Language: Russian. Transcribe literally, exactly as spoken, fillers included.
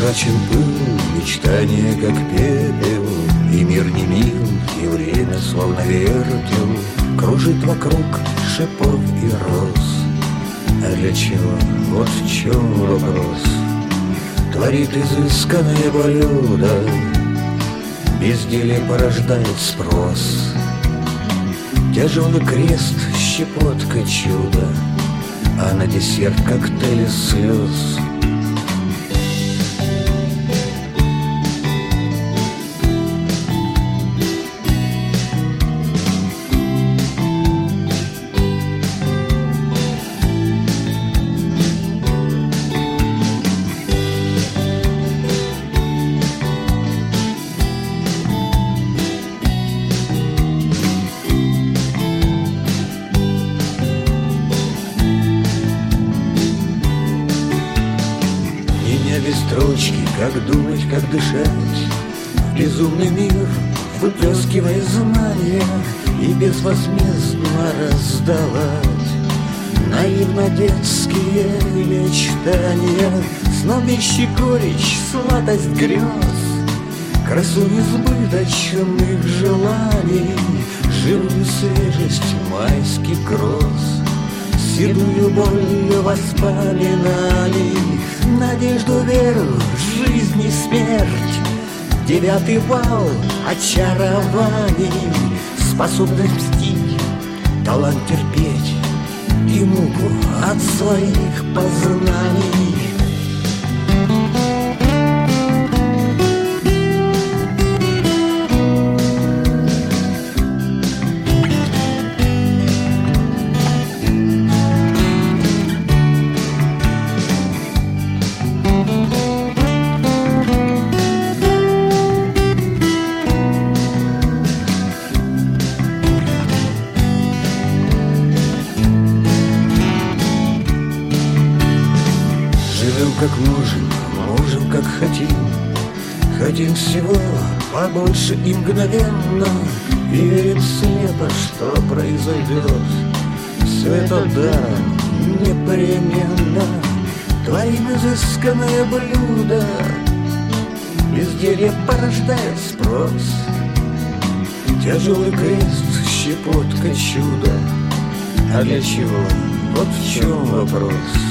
Прозрачен пыл, мечтание как пепел, и мир не мил, и время словно вертел кружит вокруг шипов и роз. А для чего? Вот в чем вопрос. Творит изысканное блюдо, безделие порождает спрос. Тяжелый крест, щепотка чуда, а на десерт коктейль из слез. Без строчки, как думать, как дышать, в безумный мир выплескивая знания и безвозмездно раздавать наивно детские мечтания, снобищий горечь, сладость грез, красу несбыточных желаний, живую свежесть майских гроз, седую боль воспоминаний, надежду, веру, жизнь и смерть, девятый вал очарований, способность мстить, талант терпеть и муку от своих познаний. Живем как можем, можем как хотим, хотим всего побольше и мгновенно, и верим слепо, что произойдет. Все это даром непременно, творим изысканное блюдо, безделье порождает спрос. Тяжелый крест, щепотка чуда, а для чего? Вот в чем вопрос.